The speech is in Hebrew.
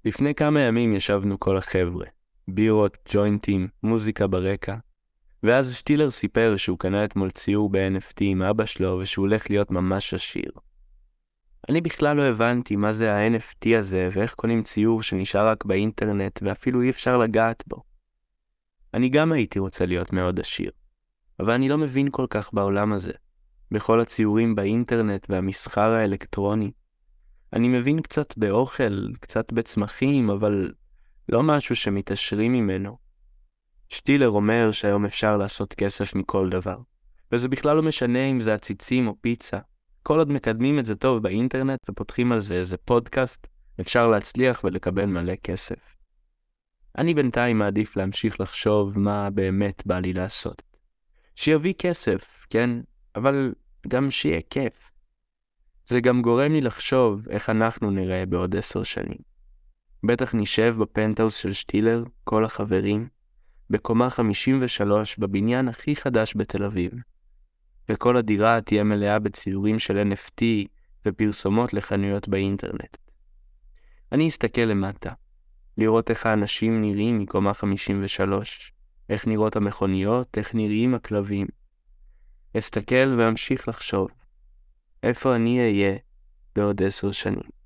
לפני כמה ימים ישבנו כל החבר'ה, בירות, ג'וינטים, מוזיקה ברקע, ואז שטילר סיפר שהוא קנה אתמול ציור ב-NFT עם אבא שלו ושהוא הולך להיות ממש עשיר. אני בכלל לא הבנתי מה זה ה-NFT הזה ואיך קונים ציור שנשאר רק באינטרנט ואפילו אי אפשר לגעת בו. אני גם הייתי רוצה להיות מאוד עשיר, אבל אני לא מבין כל כך בעולם הזה, בכל הציורים באינטרנט והמסחר האלקטרוני. אני מבין קצת באוכל, קצת בצמחים, אבל לא משהו שמתעשרים ממנו. שטילר אומר שהיום אפשר לעשות כסף מכל דבר, וזה בכלל לא משנה אם זה עציצים או פיצה. כל עוד מקדמים את זה טוב באינטרנט ופותחים על זה איזה פודקאסט, אפשר להצליח ולקבל מלא כסף. אני בינתיים מעדיף להמשיך לחשוב מה באמת בא לי לעשות. שיביא כסף, כן? אבל גם שיהיה כיף. זה גם גורם לי לחשוב איך אנחנו נראה בעוד 10 שנים. בטח נשב בפנטהאוס של שטילר, כל החברים, בקומה 53 בבניין הכי חדש בתל אביב. וכל הדירה תהיה מלאה בציורים של NFT ופרסומות לחנויות באינטרנט. אני אסתכל למטה, לראות איך האנשים נראים מקומה 53, איך נראות המכוניות, איך נראים הכלבים. אסתכל ואמשיך לחשוב, איפה אני אהיה בעוד 10 שנים.